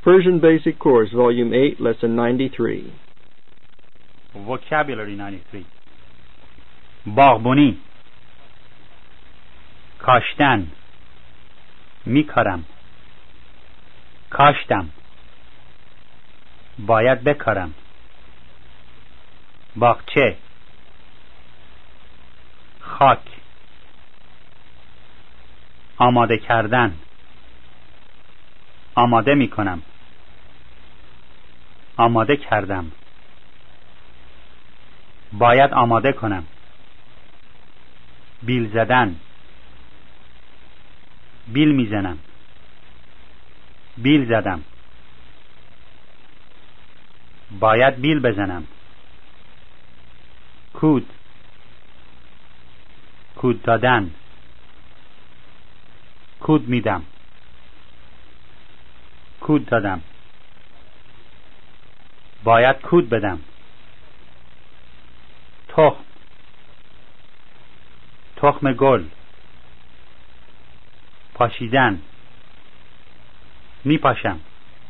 Persian Basic Course, Volume 8, Lesson 93. Vocabulary 93. باغبونی، کاشتن، میکارم، کاشتم، باید بکارم، باغچه، خاک، آماده کردن، آماده میکنم، آماده کردم، باید آماده کنم، بیل زدن، بیل میزنم، بیل زدم، باید بیل بزنم، کود، کود دادن، کود میدم، کود دادم، باید کود بدم، تخم، تخم گل، پاشیدن، میپاشم،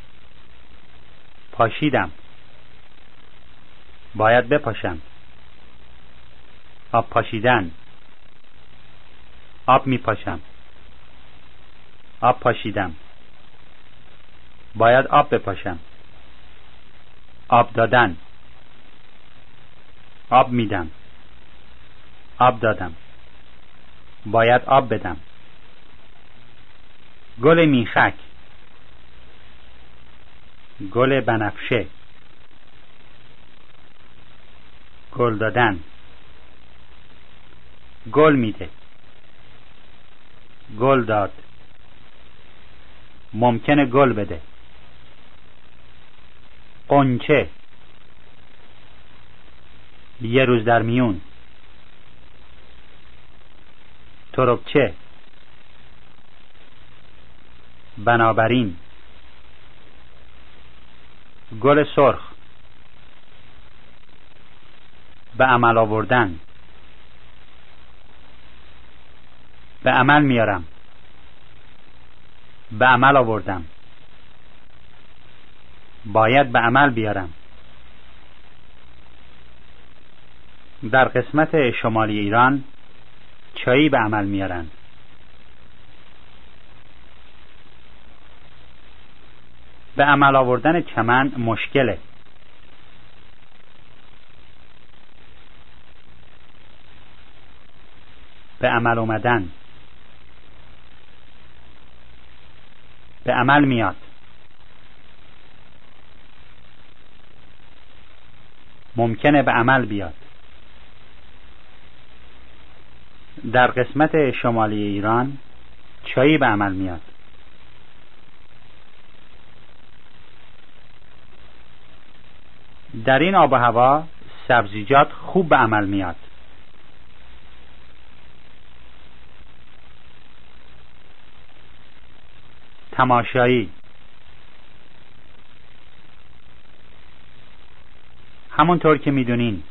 پاشیدم، باید بپاشم، آب پاشیدن، آب میپاشم، آب پاشیدم، باید آب بپاشم، آب دادن، آب میدم، آب دادم، باید آب بدم، گل میخک، گل بنفشه، گل دادن، گل میده، گل داد، ممکنه گل بده، قنچه، یه روز در میون، تربچه، بنابراین، گل سرخ، به عمل آوردن، به عمل میارم، به عمل آوردم، باید به عمل بیارم. در قسمت شمالی ایران چایی به عمل میارن. به عمل آوردن چمن مشکله. به عمل اومدن، به عمل میاد، ممکنه به عمل بیاد. در قسمت شمالی ایران چایی به عمل میاد. در این آب و هوا سبزیجات خوب به عمل میاد. تماشایی، همونطور که میدونین.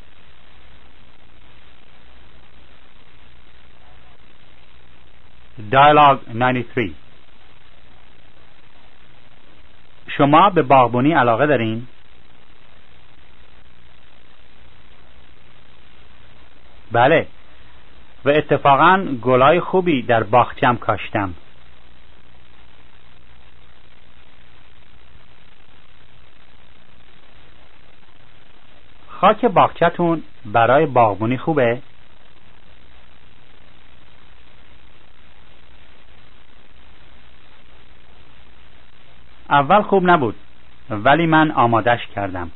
Dialogue 93. شما به باغبونی علاقه دارین؟ بله، و اتفاقاً گلای خوبی در باغچه‌ام کاشتم. خاک باغچه‌تون برای باغبونی خوبه؟ اول خوب نبود، ولی من آمادش کردم.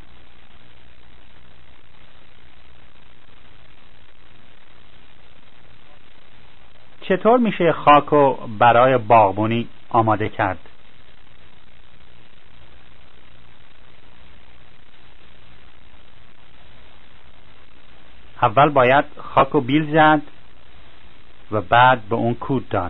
چطور میشه خاکو برای باغبونی آماده کرد؟ اول باید خاکو بیل زد و بعد به اون کود داد.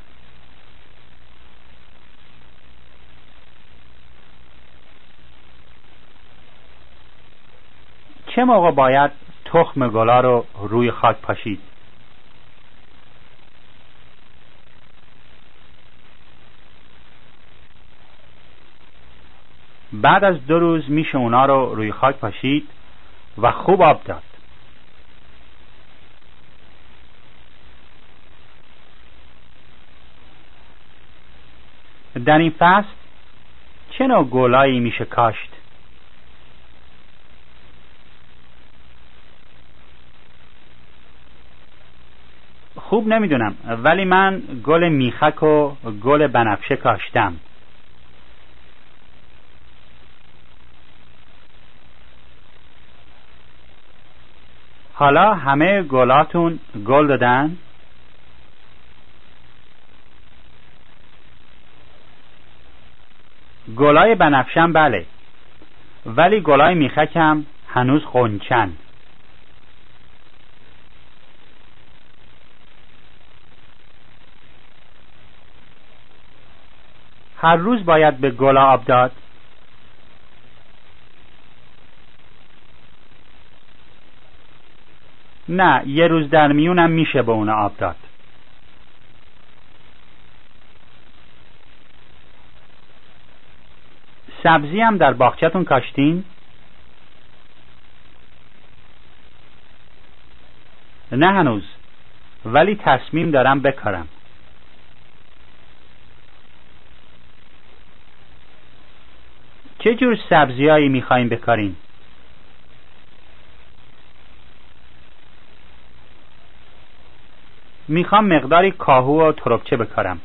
چه موقع باید تخم گلا رو روی خاک پاشید؟ بعد از 2 روز میشه اونا رو روی خاک پاشید و خوب آب داد. در این فصل چه نوع گلایی میشه کاشت؟ خوب نمیدونم، ولی من گل میخک و گل بنفشه کاشتم. حالا همه گلاتون گل دادن؟ گلای بنفشم بله، ولی گلای میخکم هنوز غنچن. هر روز باید به گلا آب داد؟ نه، 1 روز در میونم میشه به اونا آب داد. سبزی هم در باغچه‌تون کاشتین؟ نه هنوز، ولی تصمیم دارم بکارم. چه جور سبزیایی میخواین بکارین؟ میخوام مقداری کاهو و تربچه بکارم.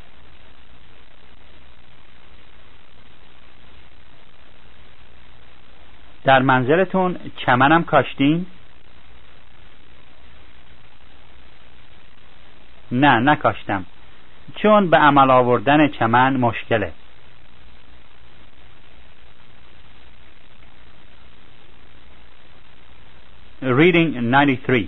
در منزلتون چمنم کاشتین؟ نه نکاشتم، چون به عمل آوردن چمن مشکله. Reading 93.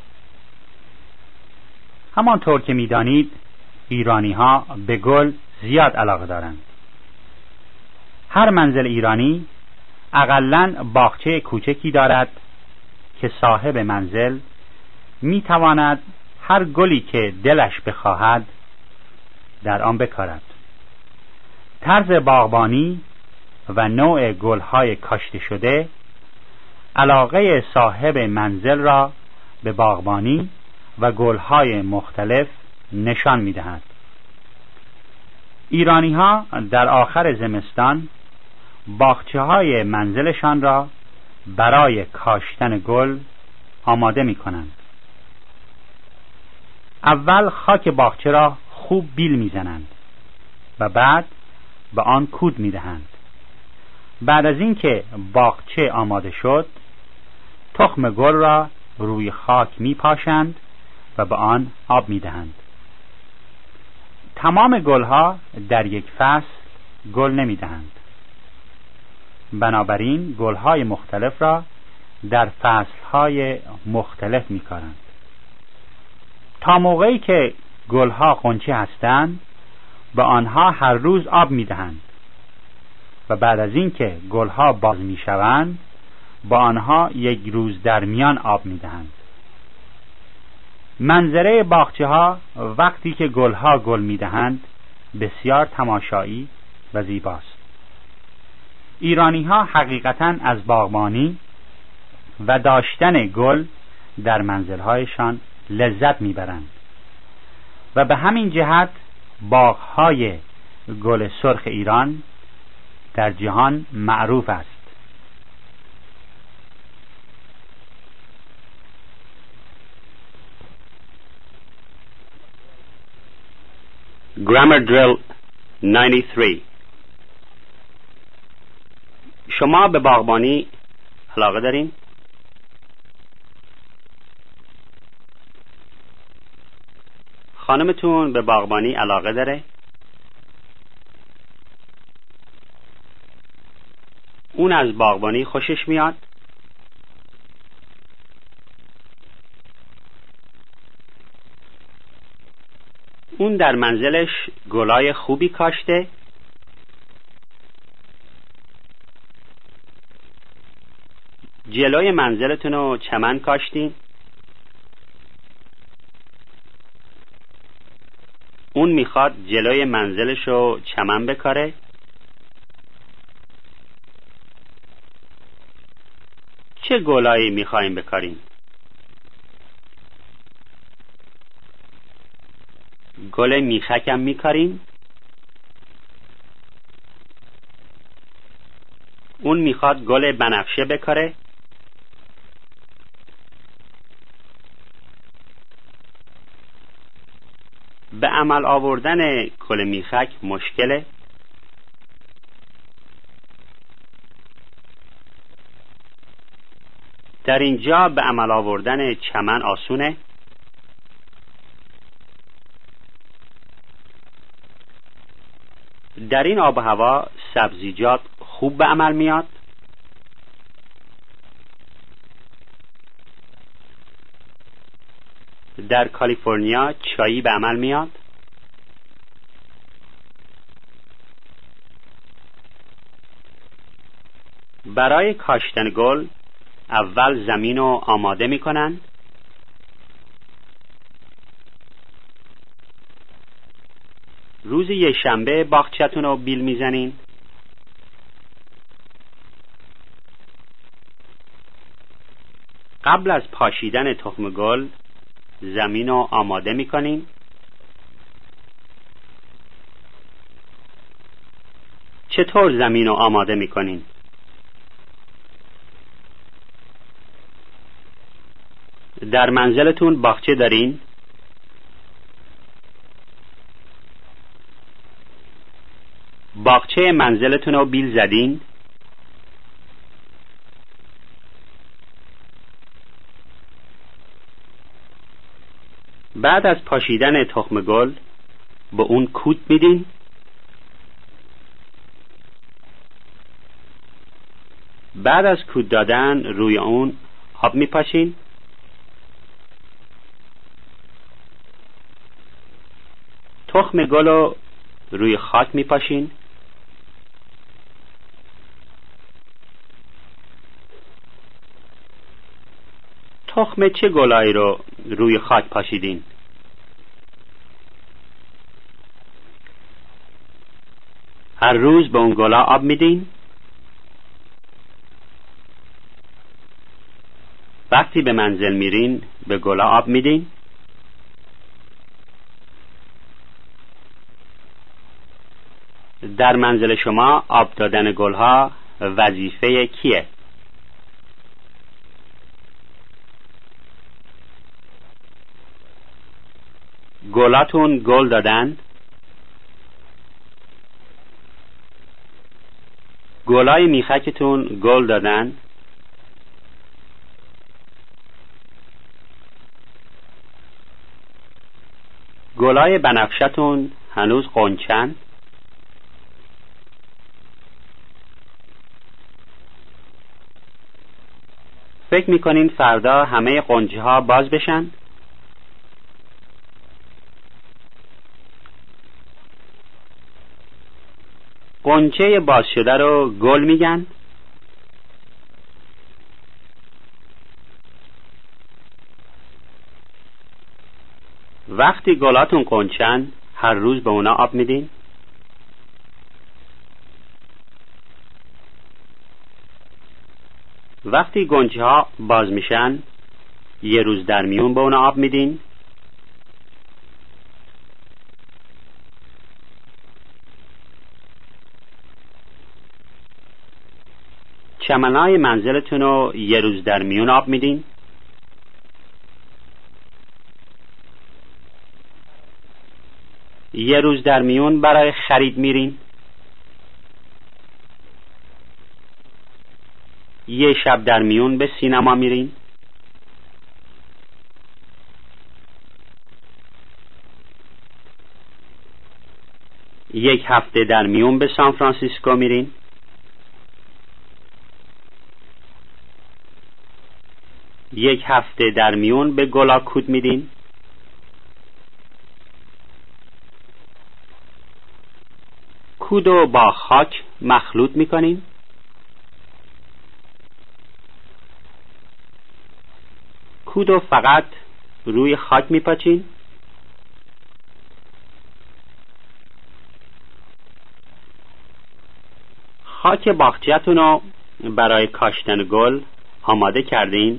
همانطور که می‌دانید ایرانی ها به گل زیاد علاقه دارند. هر منزل ایرانی اقلاً باغچه کوچکی دارد که صاحب منزل می‌تواند هر گلی که دلش بخواهد در آن بکارد. طرز باغبانی و نوع گل‌های کاشته شده علاقه صاحب منزل را به باغبانی و گل‌های مختلف نشان می‌دهد. ایرانی‌ها در آخر زمستان باغچه‌های منزلشان را برای کاشتن گل آماده می‌کنند. اول خاک باغچه را خوب بیل می‌زنند و بعد به آن کود می‌دهند. بعد از اینکه باغچه آماده شد، تخم گل را روی خاک می‌پاشند و به آن آب می‌دهند. تمام گل‌ها در یک فصل گل نمی‌دهند. بنابراین گل‌های مختلف را در فصل‌های مختلف می‌کارند. تا موقعی که گل‌ها غنچه هستند به آنها هر روز آب می‌دهند و بعد از اینکه گل‌ها باز می‌شوند با آنها 1 روز در میان آب می‌دهند. منظره باغچه‌ها وقتی که گل‌ها گل می‌دهند بسیار تماشایی و زیباست. ایرانی‌ها حقیقتاً از باغبانی و داشتن گل در منزل‌هایشان لذت می‌برند و به همین جهت باغ‌های گل سرخ ایران در جهان معروف است. Grammar Drill 93. شما به باغبانی علاقه دارین؟ خانمتون به باغبانی علاقه داره؟ اون از باغبانی خوشش میاد؟ اون در منزلش گلای خوبی کاشته؟ جلوی منزلتون رو چمن کاشتین؟ اون میخواد جلوی منزلش رو چمن بکاره؟ چه گلایی میخوایم بکاریم؟ گل میخکم میکاریم. اون میخواد گل بنفشه بکاره. به عمل آوردن گل میخک مشکله. در اینجا به عمل آوردن چمن آسونه. در این آب و هوا سبزیجات خوب به عمل میاد. در کالیفرنیا چایی به عمل میاد. برای کاشتن گل اول زمین رو آماده میکنن. روز یکشنبه باغچه‌تون رو بیل میزنین. قبل از پاشیدن تخم گل زمین رو آماده میکنین. چطور زمین رو آماده میکنین؟ در منزلتون باغچه دارین؟ باغچه منزلتون رو بیل زدین؟ بعد از پاشیدن تخم گل به اون کود میدین؟ بعد از کود دادن روی اون آب میپاشین؟ تخم گل رو روی خاک میپاشین؟ تخم چه گلایی رو روی خاک پاشیدین؟ هر روز به اون گلا آب میدین؟ وقتی به منزل میرین به گلا آب میدین؟ در منزل شما آب دادن گلها وظیفه کیه؟ گلاتون گل دادن؟ گلای میخکتون گل دادن؟ گلای بنفشتون هنوز قنچن؟ فکر میکنین فردا همه قنچه ها باز بشن؟ قنچه باز شده رو گل میگن؟ وقتی گلاتون قنچن هر روز به اونا آب میدین؟ وقتی گنجه ها باز میشن یه روز در میون به اونا آب میدین؟ چمنای منزلتون رو یه روز در میون آب میدین؟ یه روز در میون برای خرید میرین؟ یه شب در میون به سینما میرین؟ یک هفته در میون به سان فرانسیسکو میرین؟ یک هفته در میون به گلاکود میدین؟ کودو با خاک مخلوط میکنین؟ کودو فقط روی خاک میپاچین؟ خاک باغچه‌تون رو برای کاشتن گل آماده کردین؟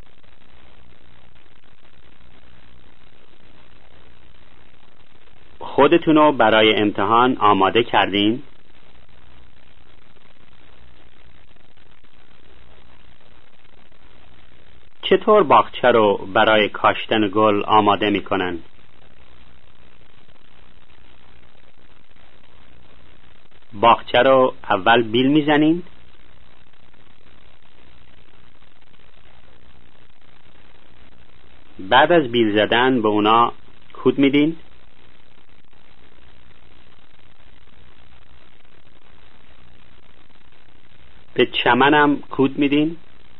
خودتونو برای امتحان آماده کردین؟ چطور باغچه رو برای کاشتن گل آماده میکنن؟ باغچه رو اول بیل میزنین؟ بعد از بیل زدن به اونا کود میدین؟ به چمنم کود میدین؟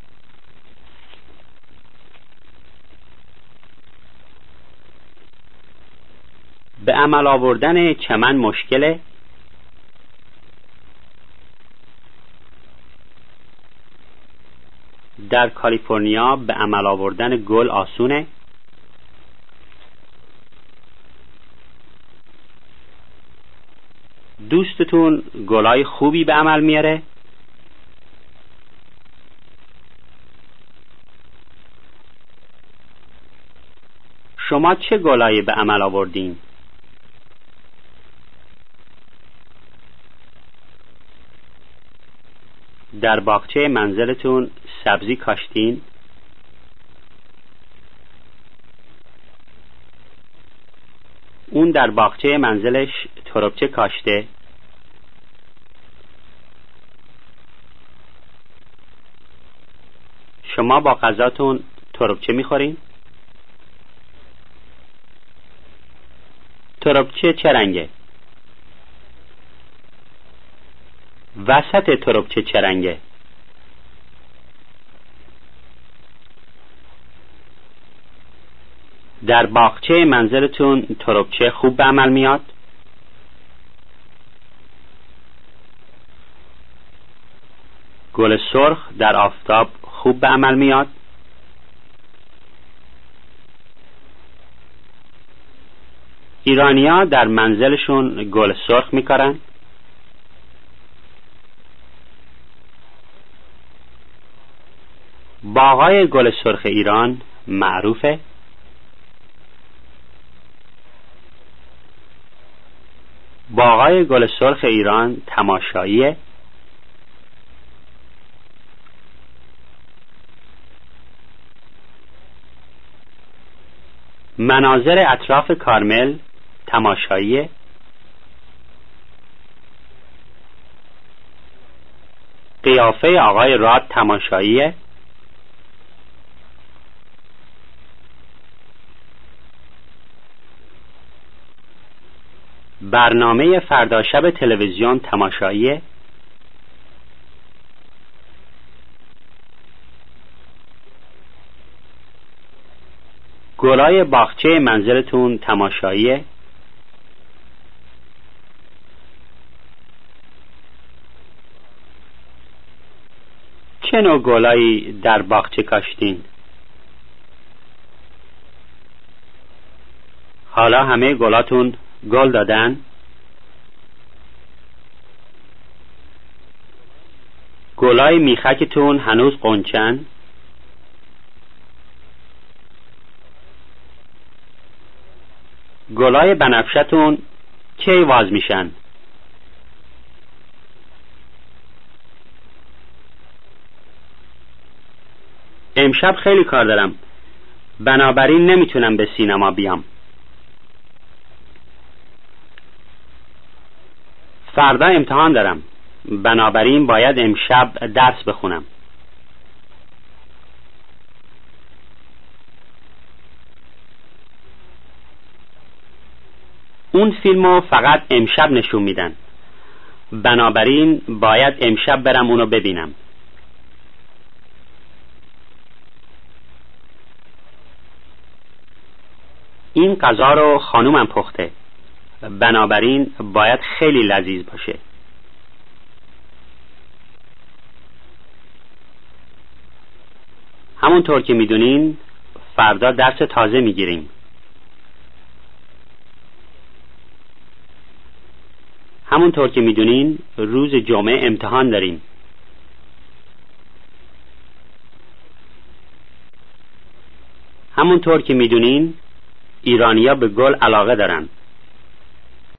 به عمل آوردن چمن مشکله؟ در کالیفرنیا به عمل آوردن گل آسونه؟ دوستتون گلای خوبی به عمل میاره؟ شما چه گلایی به عمل آوردین؟ در باغچه منزلتون سبزی کاشتین؟ اون در باغچه منزلش تربچه کاشته؟ شما با غذاتون تربچه میخورین؟ تربچه چه رنگه؟ وسط تربچه چه رنگه؟ در باغچه منزلتون تربچه خوب به عمل میاد؟ گل سرخ در آفتاب خوب به عمل میاد؟ ایرانی‌ها در منزلشون گل سرخ میکارن؟ باغای گل سرخ ایران معروفه؟ باغای گل سرخ ایران تماشاییه؟ مناظر اطراف کارمل تماشاییه؟ قیافه آقای راد تماشاییه؟ برنامه فردا شب تلویزیون تماشاییه؟ گلای باغچه منزلتون تماشاییه؟ چه نوع گلایی در باغچه کاشتین؟ حالا همه گلاتون گل دادن؟ گلای میخکتون هنوز قنچن؟ گلای بنفشتون کی واز میشن؟ امشب خیلی کار دارم، بنابراین نمیتونم به سینما بیام. فردا امتحان دارم، بنابراین باید امشب درس بخونم. اون فیلمو فقط امشب نشون میدن، بنابراین باید امشب برم اونو ببینم. این غذا رو خانومم پخته، بنابراین باید خیلی لذیذ باشه. همونطور که میدونین فردا درس تازه میگیریم. همونطور که میدونین روز جمعه امتحان داریم. همونطور که میدونین ایرانیا به گل علاقه دارن